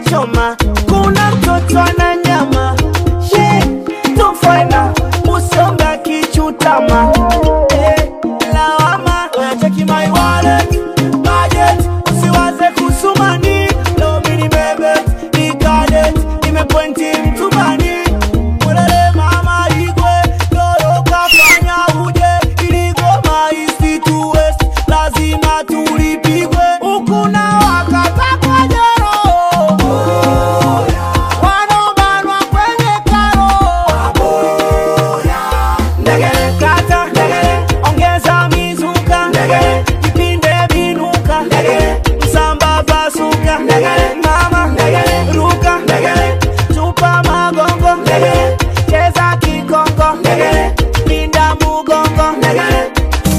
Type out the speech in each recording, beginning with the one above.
choma, kuna mtoto na nyama. She, tufana, usonga kichutama. Lawama, cheki my wallet, budget, usiwaze kusumani. Love me bebe, ikadet, imepointi mtumani. Ulele mama igwe, lolo kafanya uje. Iligoma east to west, lazima tulipigwe. Ukuna wakata kwa jero, wanobanwa kwenye karo. Negele kata, negele, ongeza mizuka. Negele, kipinde binuka. Negele, msamba basuka. Negele, mama, negele, ruka. Negele, chupa magongo. Negele, cheza kikongo. Negele, pinda mugongo. Negele.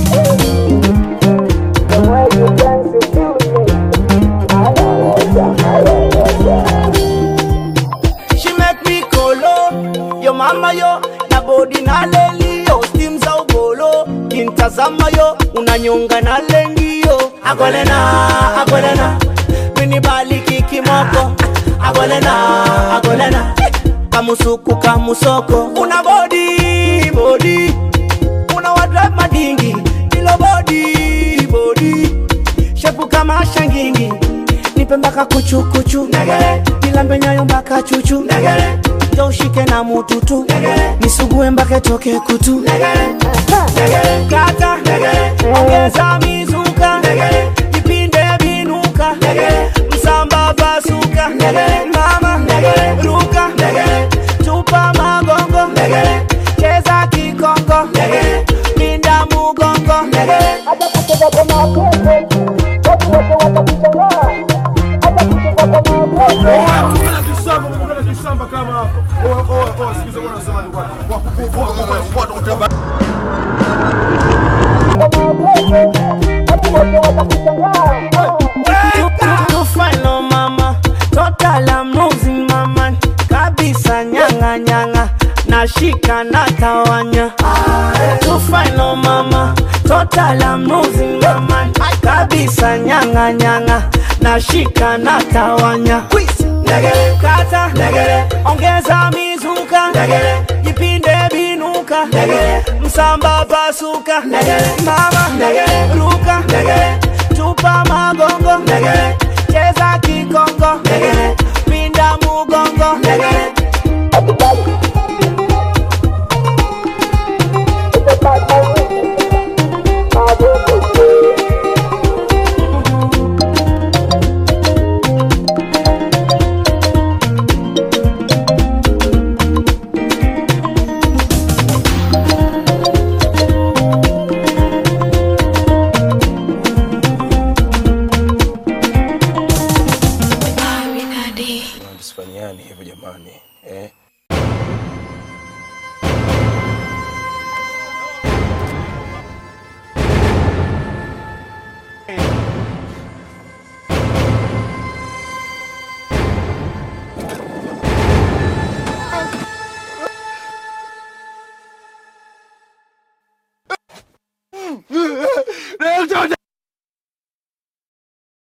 She make me colo, yo mama yo, na body na leli yo, steam za ugolo, kintazama yo, unanyonga na lengi yo. Agolena, mini bali kikimoko. Agolena, kamusuku kamusoko. Una body, una wadrive madingi, ilo body, shepu kama shangingi. Nipe mpaka kuchu, negele, nilambe nyayo mpaka chuchu, negele, jo ushike na mututu, negele, nisugue mpaka toke kutu, negele, kata, negele, ongeza mizuka, negele, kipinde binuka, negele, msamba basuka, negele, mama, negele, ruka, negele, chupa magongo, negele, cheza kikongo, negele, pinda mugongo, negele. Kisamba kama hapo. Sikiza bwana unasema ni kwa. Tufano mama, total I'm losing mama. Kabisa nyanga, nashika natawanya. Tufano mama, total I'm losing mama. Kabisa nyanga, nashika natawanya. Negele, kata, negele, ongeza mizuka. Negele, jipinde binuka. Negele, msamba basuka. Negele, mama, negele, ruka. Negele, chupa magongo. Negele, cheza kikongo. Negele, pinda mugongo. Negele. Tusifanyane hivyo jamani,